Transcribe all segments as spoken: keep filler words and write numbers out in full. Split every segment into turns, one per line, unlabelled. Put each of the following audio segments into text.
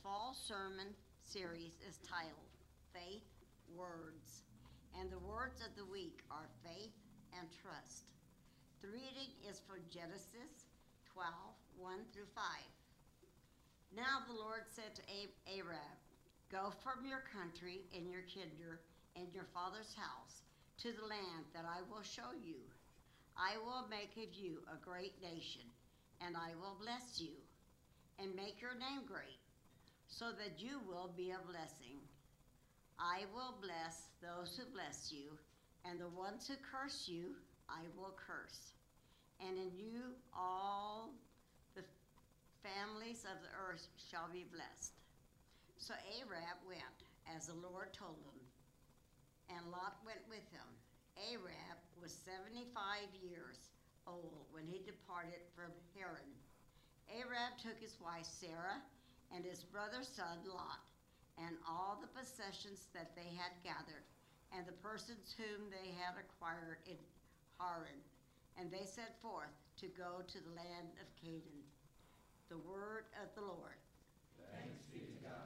fall sermon series is titled Faith Words, and the words of the week are faith and trust. The reading is from Genesis twelve, one through five. Now the Lord said to Abraham, "Go from your country and your kindred and your father's house to the land that I will show you. I will make of you a great nation, and I will bless you and make your name great, so that you will be a blessing. I will bless those who bless you, and the ones who curse you I will curse. And in you all the families of the earth shall be blessed." So Abraham went, as the Lord told him, and Lot went with him. Abraham was seventy-five years old when he departed from Haran. Abraham took his wife Sarah and his brother's son Lot, and all the possessions that they had gathered, and the persons whom they had acquired in Haran, and they set forth to go to the land of Canaan. The word of the Lord.
Thanks be to God.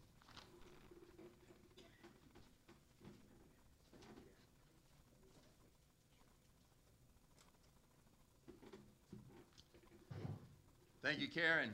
Thank you, Karen.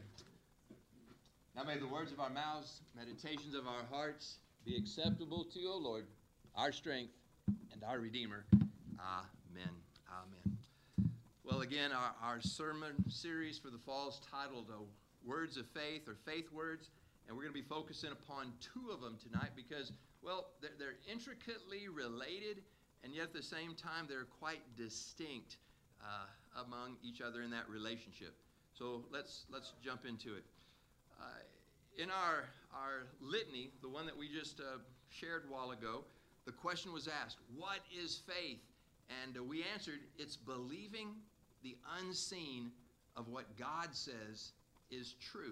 Now may the words of our mouths, meditations of our hearts be acceptable to you, O Lord, our strength and our Redeemer. Amen. Amen. Well, again, our, our sermon series for the fall is titled uh, Words of Faith, or Faith Words, and we're going to be focusing upon two of them tonight because, well, they're, they're intricately related, and yet at the same time they're quite distinct uh, among each other in that relationship. So let's let's jump into it. Uh, in our our litany, the one that we just uh, shared a while ago, the question was asked, what is faith? And uh, we answered, it's believing the unseen of what God says is true.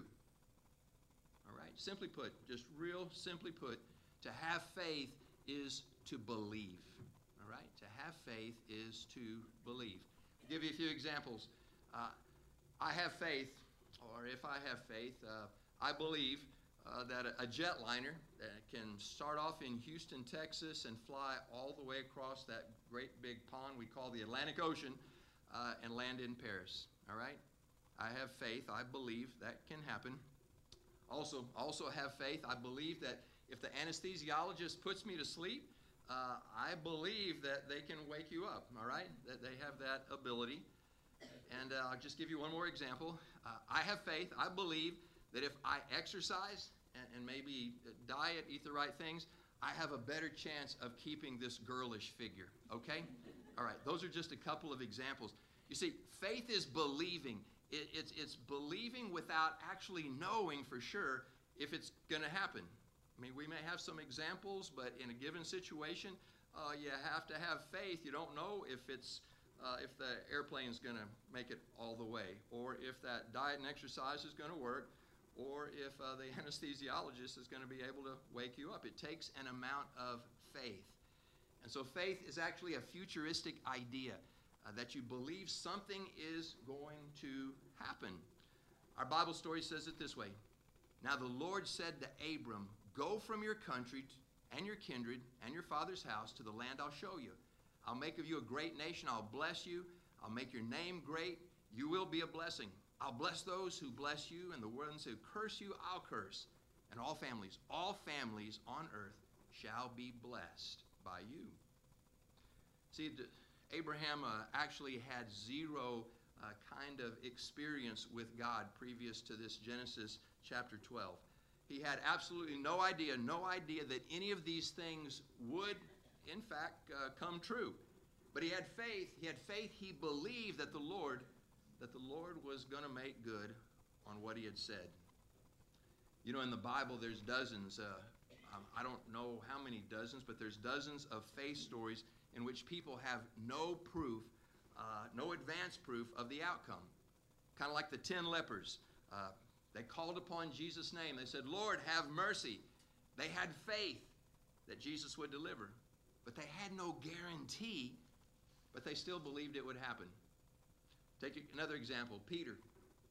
All right, simply put, just real simply put, to have faith is to believe. All right, to have faith is to believe. I'll give you a few examples. Uh, I have faith, or if I have faith, uh, I believe uh, that a, a jetliner that can start off in Houston, Texas, and fly all the way across that great big pond we call the Atlantic Ocean uh, and land in Paris. All right? I have faith. I believe that can happen. Also, also have faith. I believe that if the anesthesiologist puts me to sleep, uh, I believe that they can wake you up. All right? That they have that ability. And uh, I'll just give you one more example. Uh, I have faith. I believe that if I exercise and, and maybe diet, eat the right things, I have a better chance of keeping this girlish figure. Okay? All right. Those are just a couple of examples. You see, faith is believing. It, it's, it's believing without actually knowing for sure if it's going to happen. I mean, we may have some examples, but in a given situation, uh, you have to have faith. You don't know if it's Uh, if the airplane's going to make it all the way, or if that diet and exercise is going to work, or if uh, the anesthesiologist is going to be able to wake you up. It takes an amount of faith. And so faith is actually a futuristic idea uh, that you believe something is going to happen. Our Bible story says it this way. Now the Lord said to Abram, "Go from your country and your kindred and your father's house to the land I'll show you. I'll make of you a great nation. I'll bless you. I'll make your name great. You will be a blessing. I'll bless those who bless you, and the ones who curse you, I'll curse. And all families, all families on earth shall be blessed by you." See, Abraham uh, actually had zero uh, kind of experience with God previous to this Genesis chapter twelve. He had absolutely no idea, no idea that any of these things would in fact, uh, come true. But he had faith. He had faith. He believed that the Lord, that the Lord was going to make good on what he had said. You know, in the Bible, there's dozens. Uh, um, I don't know how many dozens, but there's dozens of faith stories in which people have no proof, uh, no advance proof of the outcome. Kind of like the ten lepers. Uh, they called upon Jesus' name. They said, "Lord, have mercy." They had faith that Jesus would deliver. But they had no guarantee, but they still believed it would happen. Take another example, Peter.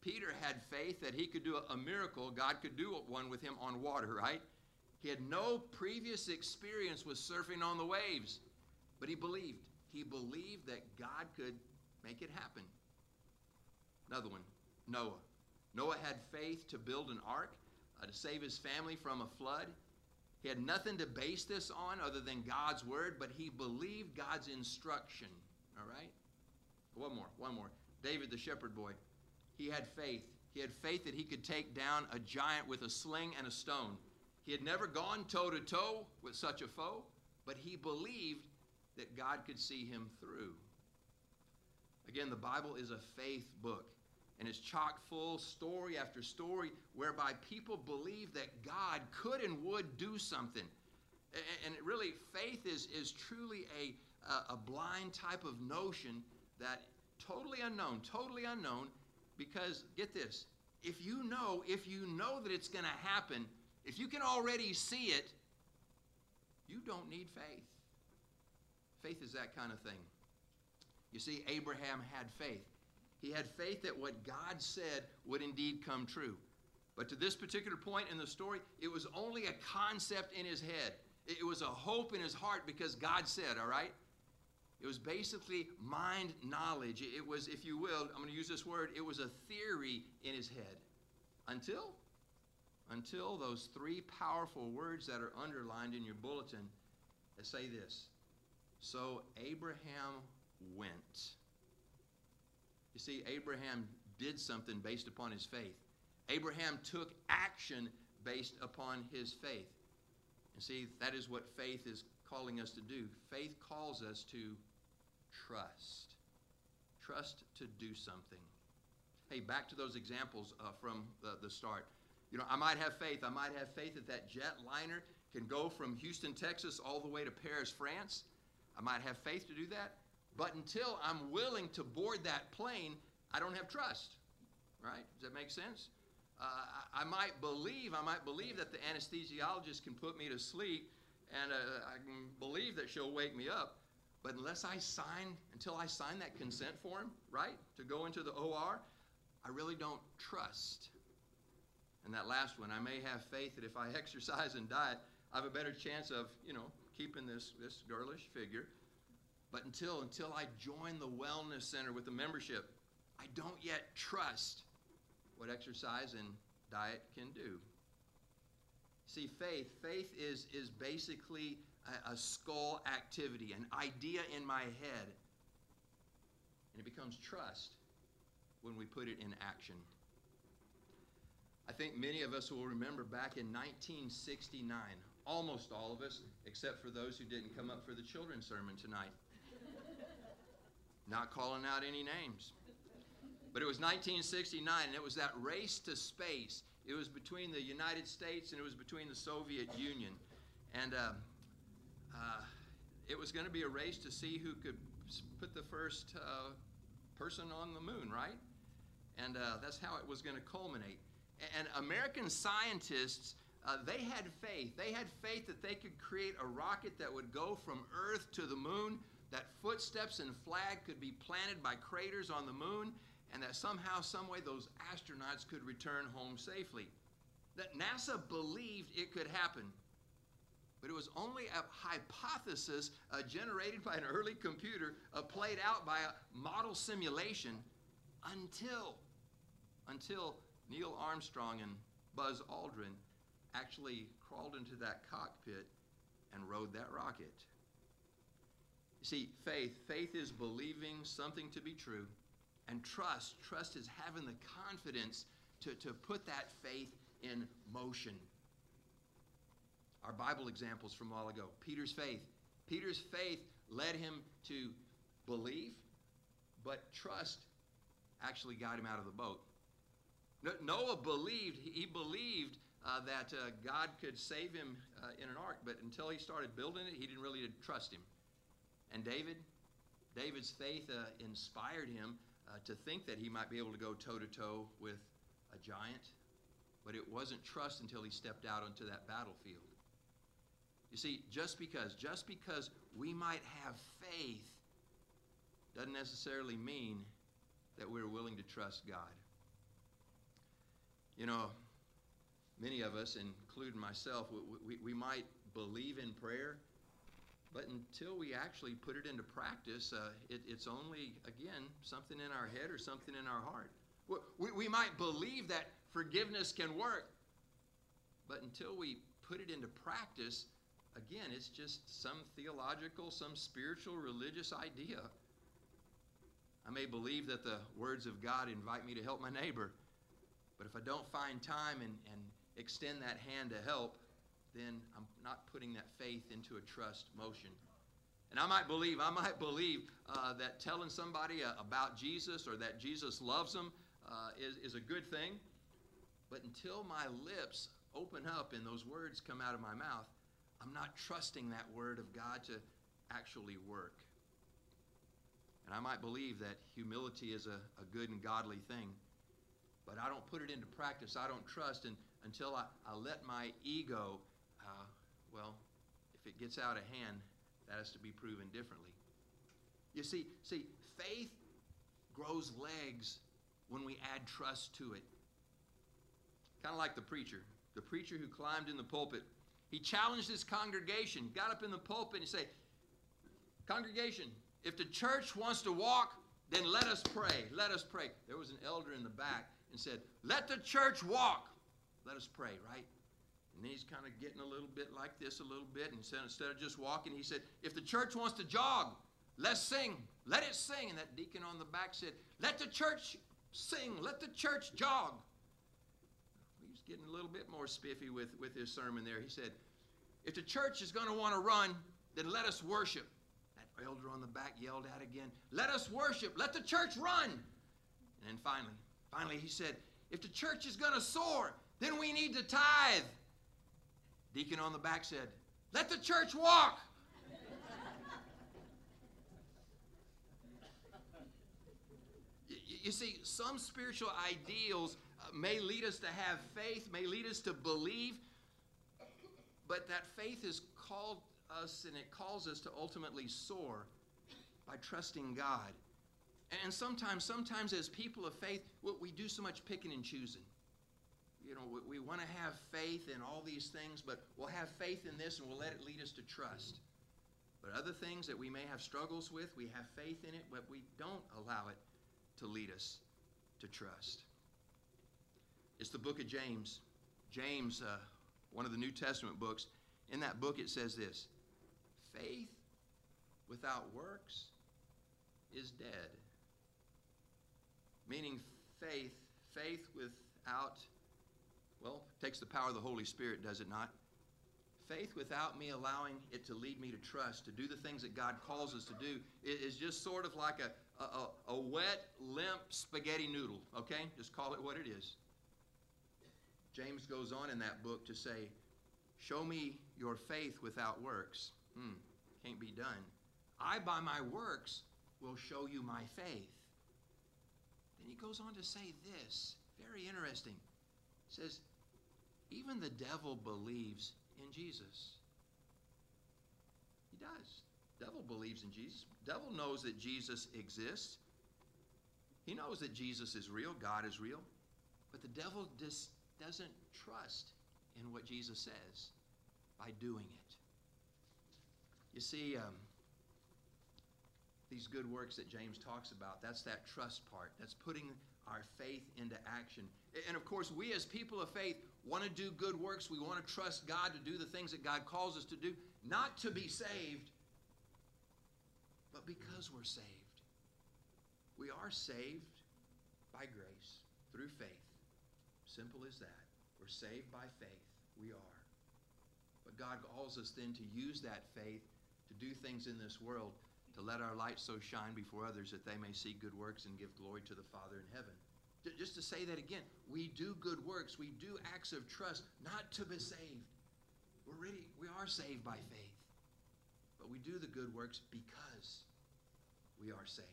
Peter had faith that he could do a, a miracle. God could do one with him on water, right? He had no previous experience with surfing on the waves, but he believed. He believed that God could make it happen. Another one, Noah. Noah had faith to build an ark uh, to save his family from a flood. He had nothing to base this on other than God's word, but he believed God's instruction. All right? One more, one more. David, the shepherd boy, he had faith. He had faith that he could take down a giant with a sling and a stone. He had never gone toe-to-toe with such a foe, but he believed that God could see him through. Again, the Bible is a faith book, and it's chock full, story after story, whereby people believe that God could and would do something. And really, faith is, is truly a, a blind type of notion that totally unknown, totally unknown, because, get this, if you know, if you know that it's going to happen, if you can already see it, you don't need faith. Faith is that kind of thing. You see, Abraham had faith. He had faith that what God said would indeed come true. But to this particular point in the story, it was only a concept in his head. It was a hope in his heart because God said, all right? It was basically mind knowledge. It was, if you will, I'm going to use this word, it was a theory in his head. Until, until those three powerful words that are underlined in your bulletin that say this. So Abraham went. You see, Abraham did something based upon his faith. Abraham took action based upon his faith. And see, that is what faith is calling us to do. Faith calls us to trust. Trust to do something. Hey, back to those examples uh, from the, the start. You know, I might have faith. I might have faith that that jet liner can go from Houston, Texas, all the way to Paris, France. I might have faith to do that. But until I'm willing to board that plane, I don't have trust. Right? Does that make sense? Uh, I, I might believe, I might believe that the anesthesiologist can put me to sleep, and uh, I can believe that she'll wake me up. But unless I sign, until I sign that consent form, right, to go into the O R, I really don't trust. And that last one, I may have faith that if I exercise and diet, I have a better chance of, you know, keeping this, this girlish figure. But until, until I join the wellness center with the membership, I don't yet trust what exercise and diet can do. See, faith, faith is, is basically a, a skull activity, an idea in my head. And it becomes trust when we put it in action. I think many of us will remember back in nineteen sixty-nine, almost all of us, except for those who didn't come up for the children's sermon tonight. Not calling out any names. But it was nineteen sixty-nine, and it was that race to space. It was between the United States and it was between the Soviet Union. And uh, uh, it was going to be a race to see who could put the first uh, person on the moon, right? And uh, that's how it was going to culminate. And American scientists, uh, they had faith. They had faith that they could create a rocket that would go from Earth to the moon, that footsteps and flag could be planted by craters on the moon, and that somehow, some way, those astronauts could return home safely. That NASA believed it could happen. But it was only a hypothesis uh, generated by an early computer, uh, played out by a model simulation, until, until Neil Armstrong and Buzz Aldrin actually crawled into that cockpit and rode that rocket. You see, faith, faith is believing something to be true. And trust, trust is having the confidence to, to put that faith in motion. Our Bible examples from a while ago. Peter's faith. Peter's faith led him to believe, but trust actually got him out of the boat. Noah believed, he believed uh, that uh, God could save him uh, in an ark, but until he started building it, he didn't really trust him. And David, David's faith uh, inspired him uh, to think that he might be able to go toe-to-toe with a giant, but it wasn't trust until he stepped out onto that battlefield. You see, just because, just because we might have faith doesn't necessarily mean that we're willing to trust God. You know, many of us, including myself, we, we, we might believe in prayer, but until we actually put it into practice, uh, it, it's only, again, something in our head or something in our heart. We, we might believe that forgiveness can work, but until we put it into practice, again, it's just some theological, some spiritual, religious idea. I may believe that the words of God invite me to help my neighbor, but if I don't find time and, and extend that hand to help, then I'm not putting that faith into a trust motion. And I might believe, I might believe uh, that telling somebody uh, about Jesus or that Jesus loves them uh, is, is a good thing. But until my lips open up and those words come out of my mouth, I'm not trusting that word of God to actually work. And I might believe that humility is a, a good and godly thing, but I don't put it into practice. I don't trust and, until I, I let my ego, uh, well, if it gets out of hand, that has to be proven differently. You see, see, faith grows legs when we add trust to it. Kind of like the preacher. The preacher who climbed in the pulpit. He challenged his congregation, got up in the pulpit and he said, congregation, if the church wants to walk, then let us pray. Let us pray. There was an elder in the back and said, let the church walk. Let us pray, right? And then he's kind of getting a little bit like this a little bit. And said, instead of just walking, he said, if the church wants to jog, let's sing. Let it sing. And that deacon on the back said, let the church sing. Let the church jog. He was getting a little bit more spiffy with, with his sermon there. He said, if the church is going to want to run, then let us worship. That elder on the back yelled out again, let us worship. Let the church run. And then finally, finally he said, if the church is going to soar, then we need to tithe. Deacon on the back said, let the church walk. you, you see, some spiritual ideals uh, may lead us to have faith, may lead us to believe, but that faith is called us and it calls us to ultimately soar by trusting God. And sometimes, sometimes as people of faith, we do so much picking and choosing. You know, we, we want to have faith in all these things, but we'll have faith in this and we'll let it lead us to trust. But other things that we may have struggles with, we have faith in it, but we don't allow it to lead us to trust. It's the book of James. James, uh, one of the New Testament books. In that book it says this, faith without works is dead. Meaning faith, faith without, well, takes the power of the Holy Spirit, does it not? Faith without me allowing it to lead me to trust, to do the things that God calls us to do, is just sort of like a, a, a wet, limp spaghetti noodle, okay? Just call it what it is. James goes on in that book to say, show me your faith without works. Hmm, can't be done. I, by my works, will show you my faith. Then he goes on to say this, very interesting. He says, even the devil believes in Jesus. He does. The devil believes in Jesus. The devil knows that Jesus exists. He knows that Jesus is real, God is real. But the devil just doesn't trust in what Jesus says by doing it. You see, um, these good works that James talks about, that's that trust part. That's putting our faith into action. And of course, we as people of faith want to do good works. We want to trust God to do the things that God calls us to do, not to be saved, but because we're saved. We are saved by grace through faith. Simple as that. We're saved by faith. We are. But God calls us then to use that faith to do things in this world, to let our light so shine before others that they may see good works and give glory to the Father in heaven. Just to say that again, we do good works, we do acts of trust, not to be saved. We're really, we are saved by faith. But we do the good works because we are saved.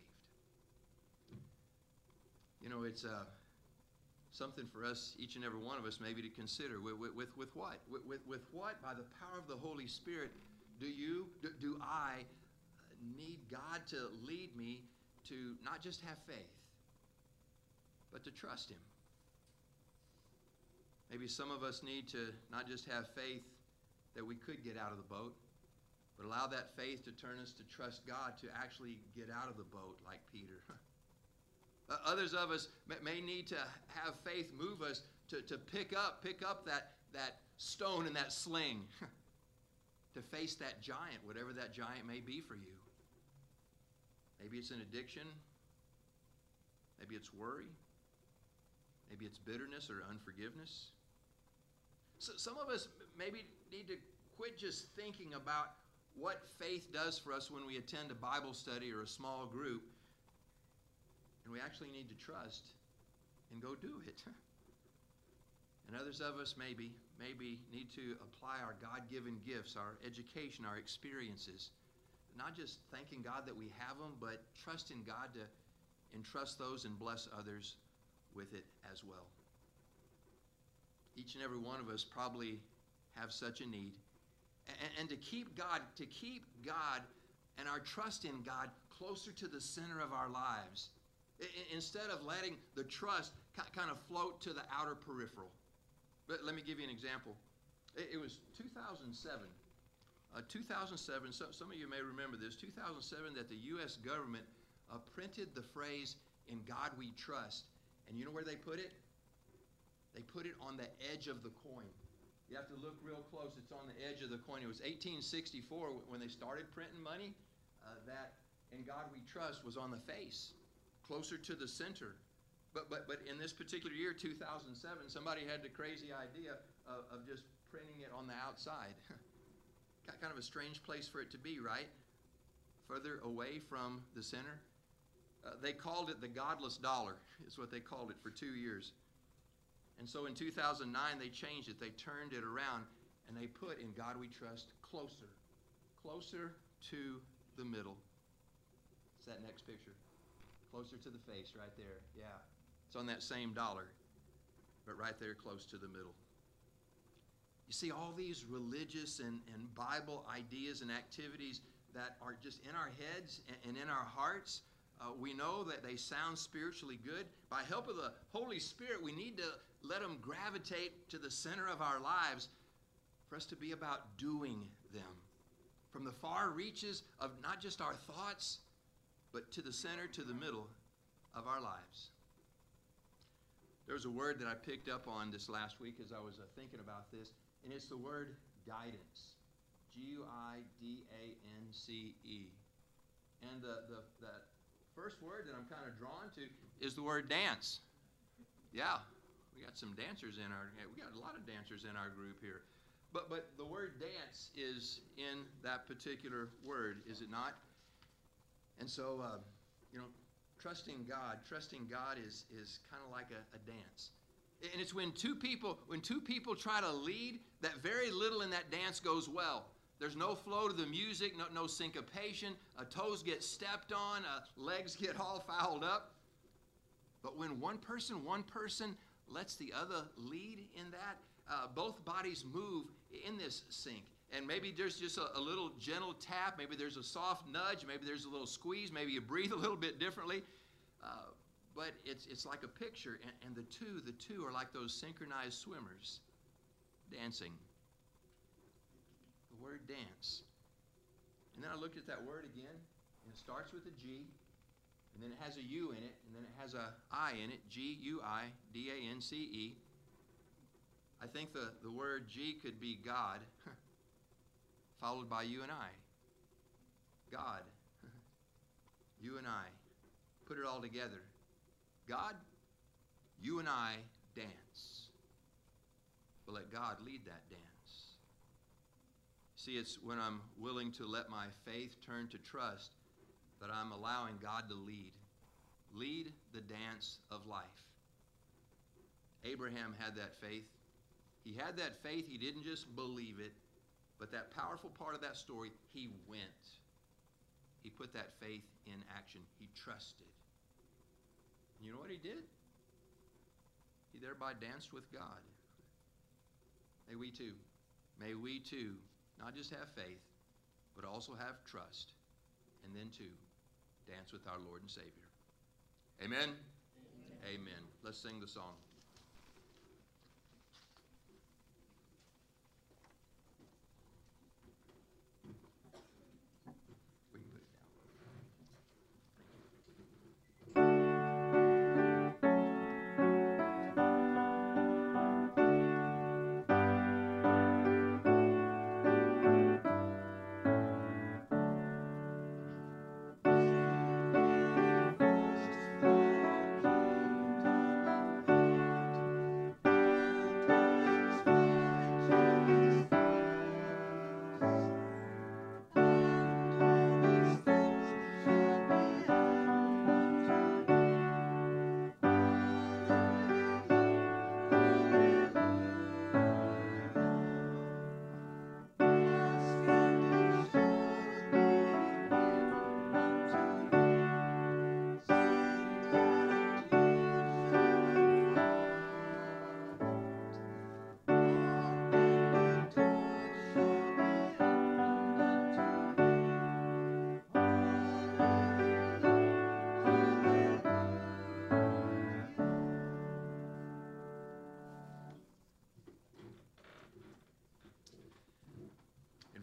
You know, it's uh, something for us, each and every one of us, maybe to consider. With, with, with, with what? With, with, with what? By the power of the Holy Spirit, do you, do, do I need God to lead me to not just have faith, but to trust Him? Maybe some of us need to not just have faith that we could get out of the boat, but allow that faith to turn us to trust God to actually get out of the boat like Peter. Uh, Others of us may, may need to have faith move us to, to pick up, pick up that, that stone and that sling to face that giant, whatever that giant may be for you. Maybe it's an addiction. Maybe it's worry. Maybe it's bitterness or unforgiveness. So some of us maybe need to quit just thinking about what faith does for us when we attend a Bible study or a small group, and we actually need to trust and go do it. And others of us maybe, maybe need to apply our God-given gifts, our education, our experiences, not just thanking God that we have them, but trusting God to entrust those and bless others with it as well. Each and every one of us probably have such a need. And, and to keep God, to keep God and our trust in God closer to the center of our lives, I, instead of letting the trust kind of float to the outer peripheral. But let me give you an example. It, it was two thousand seven. Uh, two thousand seven, so, some of you may remember this, two thousand seven, that the U S government uh, printed the phrase, "In God we trust." And you know where they put it? They put it on the edge of the coin. You have to look real close. It's on the edge of the coin. It was eighteen sixty-four when they started printing money, uh, that "In God we trust" was on the face, closer to the center. But, but, but in this particular year, two thousand seven, somebody had the crazy idea of, of just printing it on the outside. Kind of a strange place for it to be, right? Further away from the center. Uh, they called it the godless dollar, is what they called it for two years. And so in two thousand nine, they changed it. They turned it around, and they put "In God we trust" closer, closer to the middle. It's that next picture. Closer to the face right there. Yeah. It's on that same dollar, but right there close to the middle. You see, all these religious and, and Bible ideas and activities that are just in our heads and, and in our hearts, uh, we know that they sound spiritually good. By help of the Holy Spirit, we need to let them gravitate to the center of our lives for us to be about doing them. From the far reaches of not just our thoughts, but to the center, to the middle of our lives. There's a word that I picked up on this last week as I was uh, thinking about this, and it's the word guidance. G U I D A N C E. And the, the, the first word that I'm kind of drawn to is the word dance. Yeah, we got some dancers in our, we got a lot of dancers in our group here. But, but the word dance is in that particular word, is it not? And so, uh, you know, trusting God, trusting God is, is kind of like a, a dance. And it's when two people, when two people try to lead, that very little in that dance goes well. There's no flow to the music, no, no syncopation, uh, toes get stepped on, uh, legs get all fouled up. But when one person, one person lets the other lead in that, uh, both bodies move in this sync. And maybe there's just a, a little gentle tap, maybe there's a soft nudge, maybe there's a little squeeze, maybe you breathe a little bit differently. Uh, but it's, it's like a picture, and, and the two, the two are like those synchronized swimmers dancing. The word dance. And then I looked at that word again, and it starts with a G, and then it has a U in it, and then it has a I in it, G U I D A N C E. I think the, the word G could be God, followed by you and I. God, you and I. Put it all together. God, you and I dance. But let God lead that dance. See, it's when I'm willing to let my faith turn to trust that I'm allowing God to lead. Lead the dance of life. Abraham had that faith. He had that faith. He didn't just believe it. But that powerful part of that story, he went. He put that faith in action. He trusted. And you know what he did? He thereby danced with God. May we too, may we too, not just have faith, but also have trust. And then too, dance with our Lord and Savior. Amen? Amen. Amen. Let's sing the song.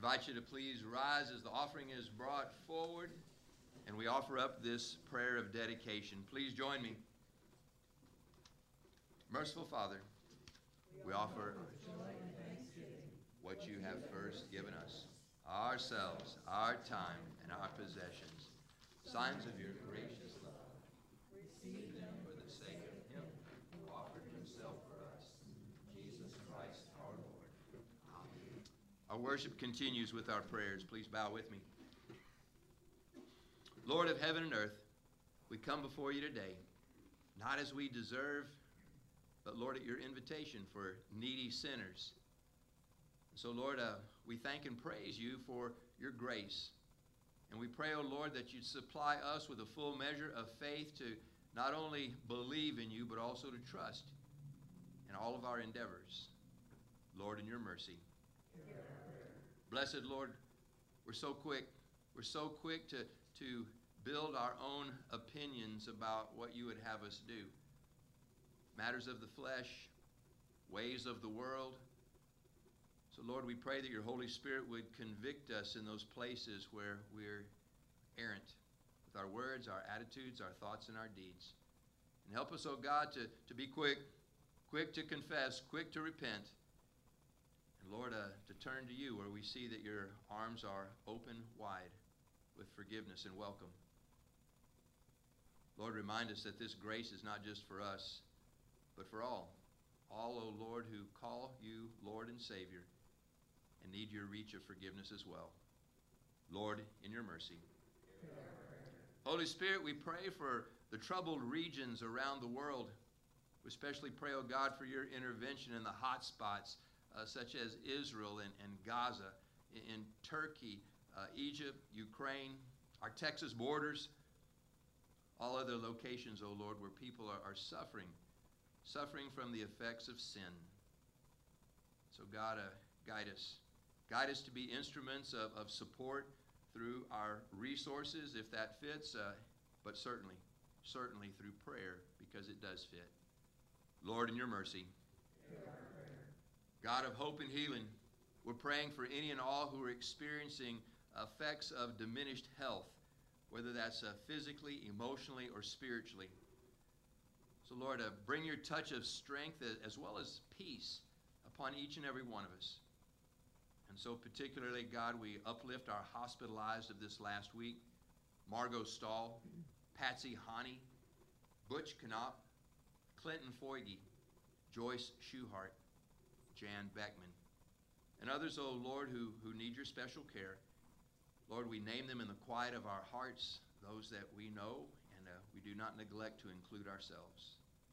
invite you to please rise as the offering is brought forward, and we offer up this prayer of dedication. Please join me. Merciful Father, we offer what you have first given us, ourselves, our time, and our possessions, signs of your gracious love. Receive them for the sake of him who offered himself for us, Jesus Christ our Lord. Amen. Our worship continues with our prayers. Please bow with me. Lord of heaven and earth, we come before you today, not as we deserve, but Lord, at your invitation for needy sinners. So Lord, uh, we thank and praise you for your grace. And we pray, oh Lord, that you'd supply us with a full measure of faith to not only believe in you, but also to trust in all of our endeavors. Lord, in your mercy. Blessed Lord, we're so quick. We're so quick to, to build our own opinions about what you would have us do. Matters of the flesh, ways of the world. So Lord, we pray that your Holy Spirit would convict us in those places where we're errant with our words, our attitudes, our thoughts, and our deeds. And help us, oh God, to, to be quick, quick to confess, quick to repent. And Lord, uh, to turn to you where we see that your arms are open wide with forgiveness and welcome. Lord, remind us that this grace is not just for us, but for all. All, O Lord, who call you Lord and Savior and need your reach of forgiveness as well. Lord, in your mercy. Holy Spirit, we pray for the troubled regions around the world. We especially pray, O God, for your intervention in the hot spots, uh, such as Israel and, and Gaza, in, in Turkey, uh, Egypt, Ukraine, our Texas borders, all other locations, O Lord, where people are, are suffering, suffering from the effects of sin. So God, uh, guide us. Guide us to be instruments of, of support through our resources, if that fits, uh, but certainly, certainly through prayer, because it does fit. Lord, in your mercy. God of hope and healing, we're praying for any and all who are experiencing effects of diminished health, whether that's uh, physically, emotionally, or spiritually. So Lord, uh, bring your touch of strength as well as peace upon each and every one of us. And so particularly, God, we uplift our hospitalized of this last week, Margot Stahl, Patsy Honey, Butch Knopp, Clinton Foyge, Joyce Schuhart, Jan Beckman, and others, oh Lord, who, who need your special care. Lord, we name them in the quiet of our hearts, those that we know, and uh, we do not neglect to include ourselves.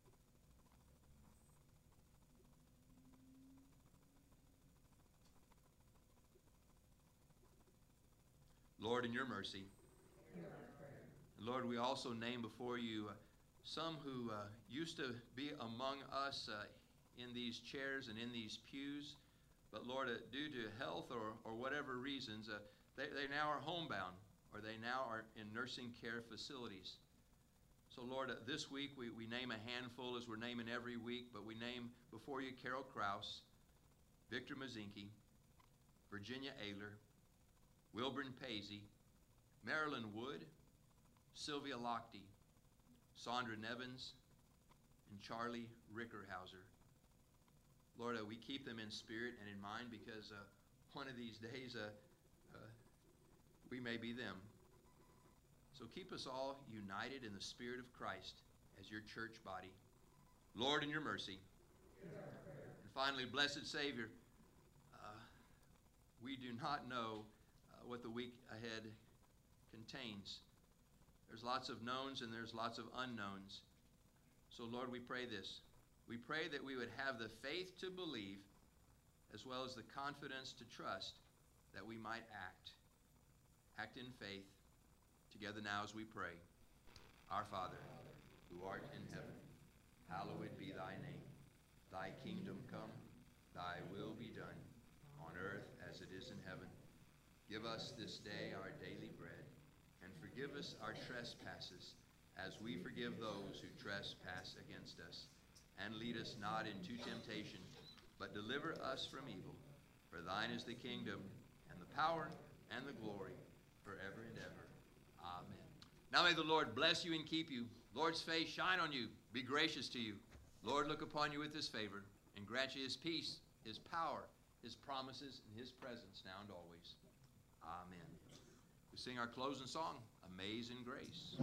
Lord, in your mercy. Lord, we also name before you uh, some who uh, used to be among us uh, in these chairs and in these pews, but Lord, uh, due to health or, or whatever reasons, uh, they, they now are homebound, or they now are in nursing care facilities. So Lord, uh, this week we, we name a handful as we're naming every week, but we name before you Carol Kraus, Victor Mazinki, Virginia Ayler, Wilburn Paisley, Marilyn Wood, Sylvia Lochte, Sandra Nevins, and Charlie Rickerhauser. Lord, uh, we keep them in spirit and in mind because uh, one of these days uh, uh, we may be them. So keep us all united in the Spirit of Christ as your church body. Lord, in your mercy. And finally, blessed Savior, uh, we do not know uh, what the week ahead contains. There's lots of knowns and there's lots of unknowns. So Lord, we pray this. We pray that we would have the faith to believe as well as the confidence to trust that we might act. Act in faith. Together now as we pray. Our Father, who art in heaven, hallowed be thy name. Thy kingdom come, thy will be done, on earth as it is in heaven. Give us this day our daily bread, and forgive us our trespasses, as we forgive those who trespass against us. And lead us not into temptation, but deliver us from evil. For thine is the kingdom, and the power and the glory forever and ever. Amen. Now may the Lord bless you and keep you. Lord's face shine on you, be gracious to you. Lord, look upon you with his favor and grant you his peace, his power, his promises, and his presence now and always. Amen. We sing our closing song, Amazing Grace.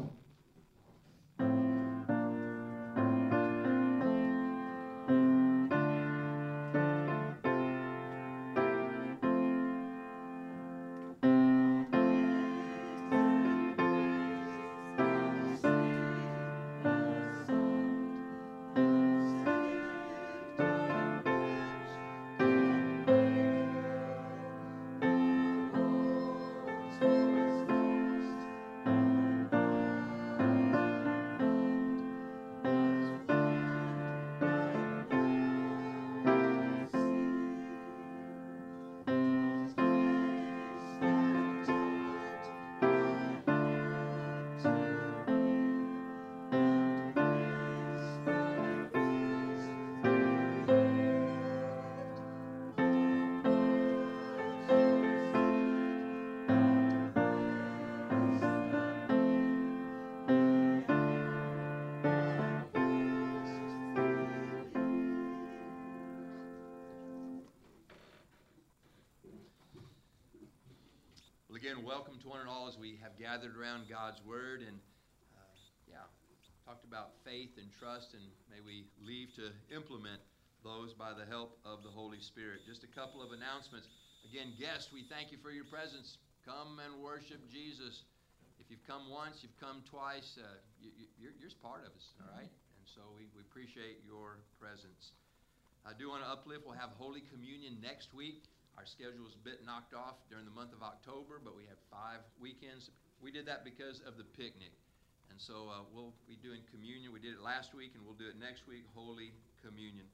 Again, welcome to one and all as we have gathered around God's Word and, uh, yeah, talked about faith and trust, and may we leave to implement those by the help of the Holy Spirit. Just a couple of announcements. Again, guests, we thank you for your presence. Come and worship Jesus. If you've come once, you've come twice, uh, you, you're, you're part of us, all right? And so we, we appreciate your presence. I do want to uplift. We'll have Holy Communion next week. Our schedule was a bit knocked off during the month of October, but we have five weekends. We did that because of the picnic. And so uh, we'll be doing communion. We did it last week, and we'll do it next week, Holy Communion.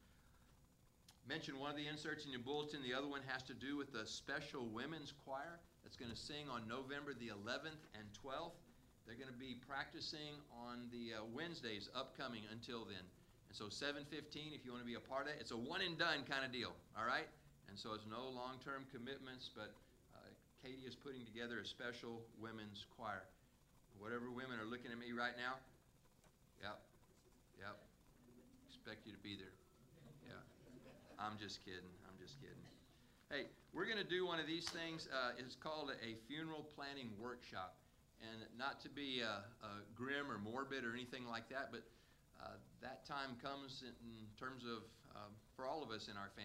Mention one of the inserts in your bulletin. The other one has to do with the special women's choir that's going to sing on November the eleventh and twelfth. They're going to be practicing on the uh, Wednesdays upcoming until then. And so seven fifteen, if you want to be a part of it, it's a one-and-done kind of deal, all right? And so it's no long-term commitments, but uh, Katie is putting together a special women's choir. Whatever women are looking at me right now, yep, yep, expect you to be there. Yeah, I'm just kidding, I'm just kidding. Hey, we're going to do one of these things. Uh, it's called a funeral planning workshop. And not to be uh, uh, grim or morbid or anything like that, but uh, that time comes in terms of, uh, for all of us in our family.